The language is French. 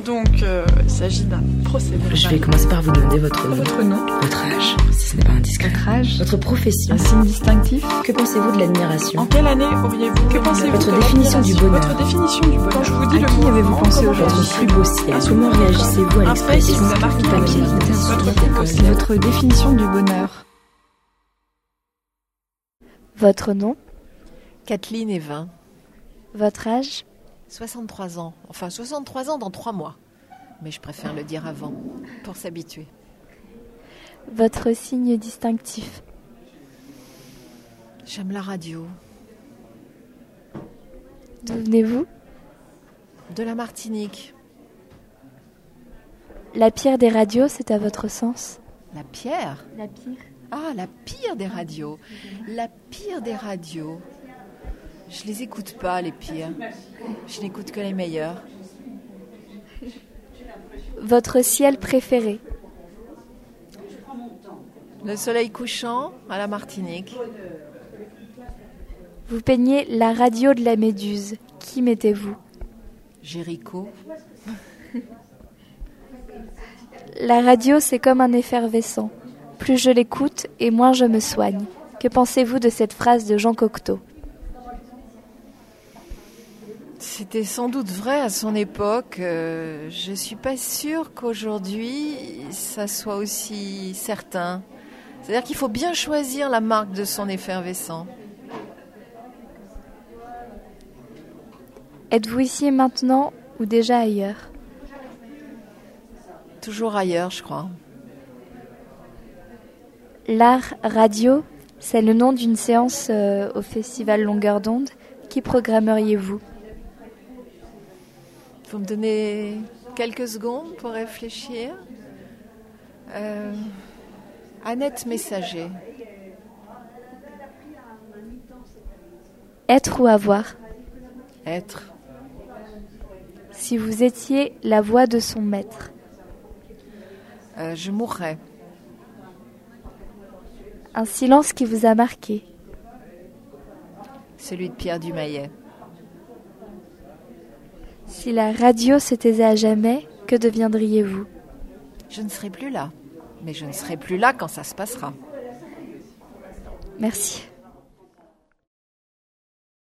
Donc, il s'agit d'un procès verbal. Je vais commencer par vous demander votre nom. Votre nom. Votre âge, si ce n'est pas indiscret. Votre âge. Votre profession. Un signe distinctif. Que pensez-vous de l'admiration? En quelle année auriez-vous... Que pensez-vous Votre de définition du bonheur. Votre définition du bonheur. Quand je vous dis À le qui mot, avez-vous pensé comment aujourd'hui? réagissez-vous? Plus beau ciel. Comment réagissez-vous à Un fait qui l'expression vous a marqué papier? votre plus beau ciel. Votre définition du bonheur. Votre nom? Kathleen Evin, Votre âge? 63 ans. Enfin, 63 ans dans 3 mois. Mais je préfère le dire avant, pour s'habituer. Votre signe distinctif? J'aime la radio. D'où venez-vous? De la Martinique. La pire des radios, c'est à votre sens? La pierre? La pire. Ah, la pire des radios. La pire des radios. Je les écoute pas, les pires. Je n'écoute que les meilleurs. Votre ciel préféré? Le soleil couchant à la Martinique. Vous peignez la radio de la Méduse. Qui mettez-vous? Jéricho. La radio, c'est comme un effervescent. Plus je l'écoute et moins je me soigne. Que pensez-vous de cette phrase de Jean Cocteau? C'était sans doute vrai à son époque. Je suis pas sûre qu'aujourd'hui, ça soit aussi certain. C'est-à-dire qu'il faut bien choisir la marque de son effervescent. Êtes-vous ici et maintenant ou déjà ailleurs? Toujours ailleurs, je crois. L'art radio, c'est le nom d'une séance au festival Longueur d'onde. Qui programmeriez-vous? Vous me donnez quelques secondes pour réfléchir. Annette Messager. Être ou avoir? Être. Si vous étiez la voix de son maître? Je mourrais. Un silence qui vous a marqué? Celui de Pierre Dumayet. Si la radio se taisait à jamais, que deviendriez-vous? Je ne serai plus là. Mais je ne serai plus là quand ça se passera. Merci.